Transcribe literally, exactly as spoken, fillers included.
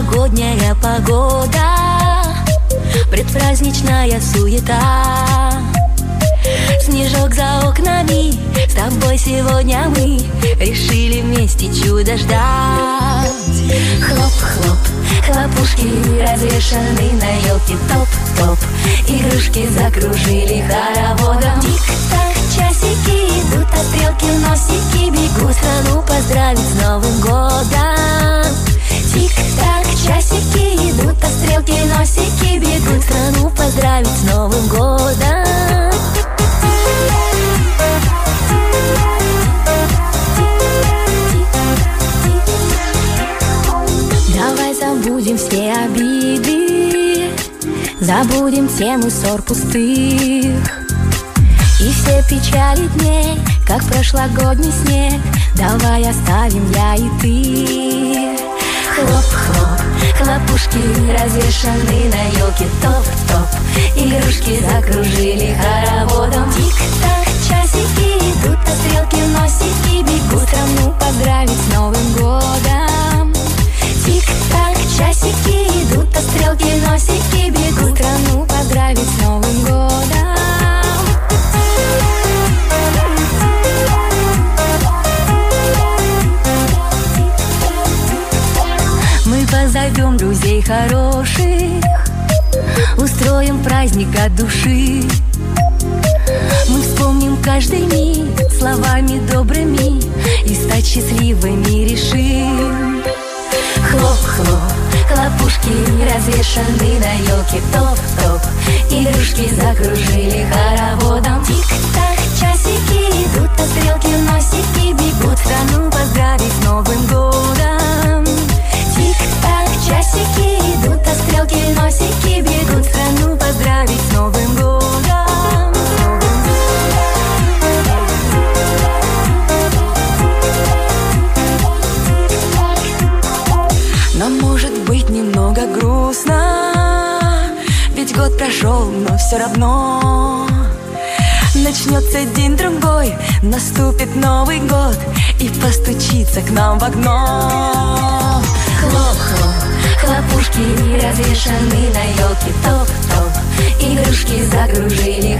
новогодняя погода, предпраздничная суета. Снежок за окнами, с тобой сегодня мы решили вместе чудо ждать. Хлоп-хлоп, хлопушки развешаны на елке, топ-топ, игрушки закружили хороводом. Тик-так, часики идут, а стрелки носики бегут страну поздравить с Новым годом. Тик-так, часики идут, а стрелки носики бегут страну поздравить с Новым годом. Давай забудем все обиды, забудем тему ссор пустых и все печали дней, как прошлогодний снег. Давай оставим я и ты. Хлоп-хлоп, хлопушки развешаны на елке, топ-топ, игрушки закружили хороводом. Тик-так, часики идут, а стрелки носики бегут страну поздравить с Новым годом. Тик-так, часики идут, а стрелки носики бегут страну поздравить с Новым годом. Мы позовем друзей хороших, устроим праздник от души. Мы вспомним каждый миг словами добрыми и стать счастливыми решим. Хлоп-хлоп, хлопушки развешаны на елке, топ-топ, игрушки закружили хороводом. Тик-так, часики идут, а стрелки носики бегут страну поздравить с Новым годом. Тик-так, часики идут, а стрелки носики бегут страну поздравить с Новым годом. Нам может быть немного грустно, ведь год прошел, но все равно начнется день-другой, наступит Новый год и постучится к нам в окно. Хлоп-хлоп, хлопушки развешаны на елке, топ-топ, игрушки закружили